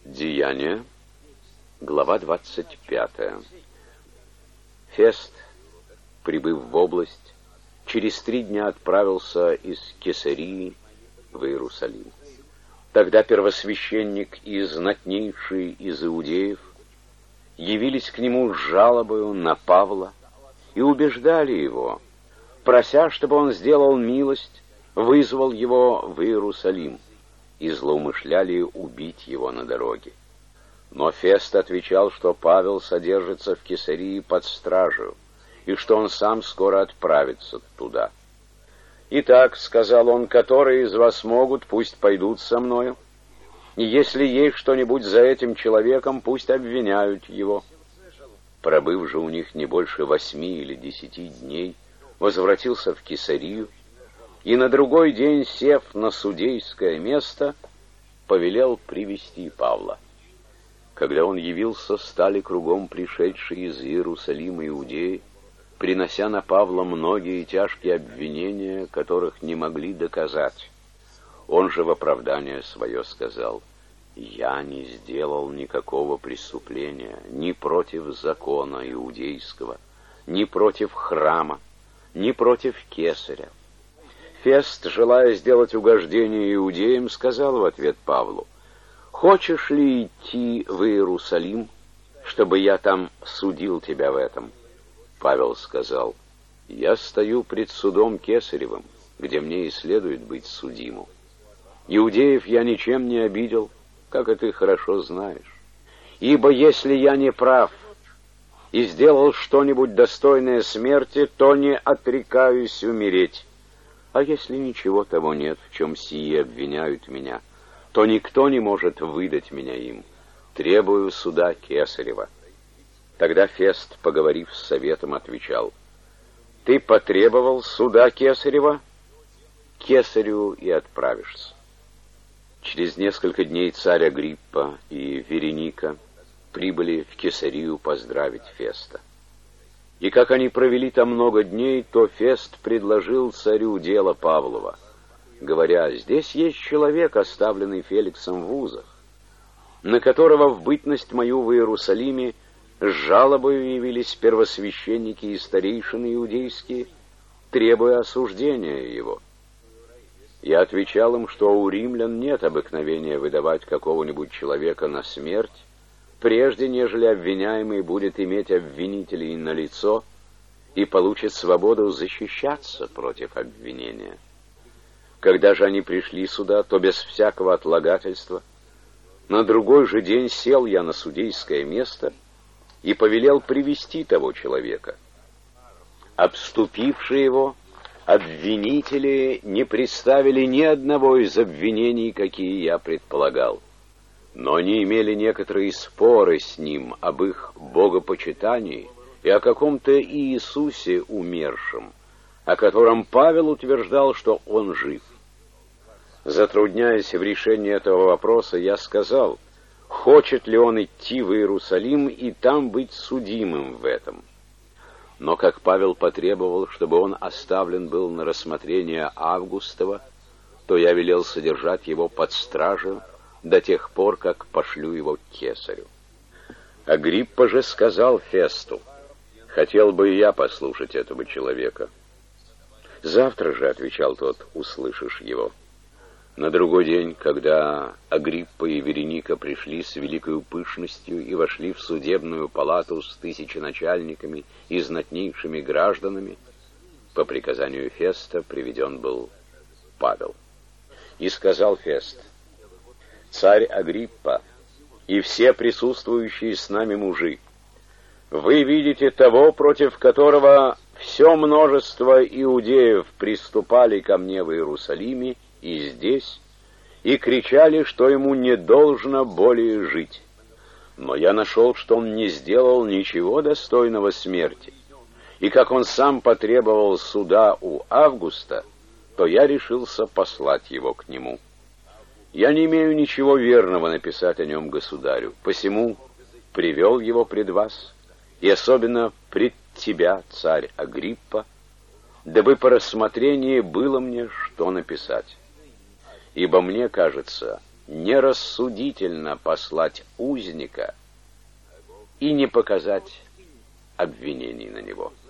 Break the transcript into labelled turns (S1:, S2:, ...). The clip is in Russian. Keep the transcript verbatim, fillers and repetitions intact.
S1: Деяния, глава двадцать пятая. Фест, прибыв в область, через три дня отправился из Кесарии в Иерусалим. Тогда первосвященник и знатнейший из иудеев явились к нему с жалобою на Павла и убеждали его, прося, чтобы он сделал милость, вызвал его в Иерусалим, и злоумышляли убить его на дороге. Но Фест отвечал, что Павел содержится в Кесарии под стражей, и что он сам скоро отправится туда. «Итак, — сказал он, — которые из вас могут, пусть пойдут со мною, и если есть что-нибудь за этим человеком, пусть обвиняют его». Пробыв же у них не больше восьми или десяти дней, возвратился в Кесарию, и на другой день, сев на судейское место, повелел привести Павла. Когда он явился, стали кругом пришедшие из Иерусалима иудеи, принося на Павла многие тяжкие обвинения, которых не могли доказать. Он же в оправдание свое сказал: «Я не сделал никакого преступления ни против закона иудейского, ни против храма, ни против кесаря». Фест, желая сделать угождение иудеям, сказал в ответ Павлу: «Хочешь ли идти в Иерусалим, чтобы я там судил тебя в этом?» Павел сказал: «Я стою пред судом Кесаревым, где мне и следует быть судиму. Иудеев я ничем не обидел, как и ты хорошо знаешь. Ибо если я не прав и сделал что-нибудь достойное смерти, то не отрекаюсь умереть. А если ничего того нет, в чем сии обвиняют меня, то никто не может выдать меня им. Требую суда Кесарева». Тогда Фест, поговорив с советом, отвечал: «Ты потребовал суда Кесарева? Кесарю и отправишься». Через несколько дней царь Агриппа и Вереника прибыли в Кесарию поздравить Феста. И как они провели там много дней, то Фест предложил царю дело Павлова, говоря: «Здесь есть человек, оставленный Феликсом в узах, на которого в бытность мою в Иерусалиме с жалобою явились первосвященники и старейшины иудейские, требуя осуждения его. Я отвечал им, что у римлян нет обыкновения выдавать какого-нибудь человека на смерть, прежде нежели обвиняемый будет иметь обвинителей на лицо и получит свободу защищаться против обвинения. Когда же они пришли сюда, то без всякого отлагательства на другой же день сел я на судейское место и повелел привести того человека. Обступившие его, обвинители не представили ни одного из обвинений, какие я предполагал. Но они имели некоторые споры с ним об их богопочитании и о каком-то Иисусе умершем, о котором Павел утверждал, что он жив. Затрудняясь в решении этого вопроса, я сказал, хочет ли он идти в Иерусалим и там быть судимым в этом. Но как Павел потребовал, чтобы он оставлен был на рассмотрение Августова, то я велел содержать его под стражей до тех пор, как пошлю его к кесарю. Агриппа же сказал Фесту: «Хотел бы и я послушать этого человека». «Завтра же, — отвечал тот, — услышишь его». На другой день, когда Агриппа и Вереника пришли с великою пышностью и вошли в судебную палату с тысяченачальниками и знатнейшими гражданами, по приказанию Феста приведен был Павел. И сказал Фест: «Царь Агриппа и все присутствующие с нами мужи, вы видите того, против которого все множество иудеев приступали ко мне в Иерусалиме и здесь, и кричали, что ему не должно более жить. Но я нашел, что он не сделал ничего достойного смерти, и как он сам потребовал суда у Августа, то я решился послать его к нему. Я не имею ничего верного написать о нем государю, посему привел его пред вас, и особенно пред тебя, царь Агриппа, дабы по рассмотрении было мне что написать. Ибо мне кажется, нерассудительно послать узника и не показать обвинений на него.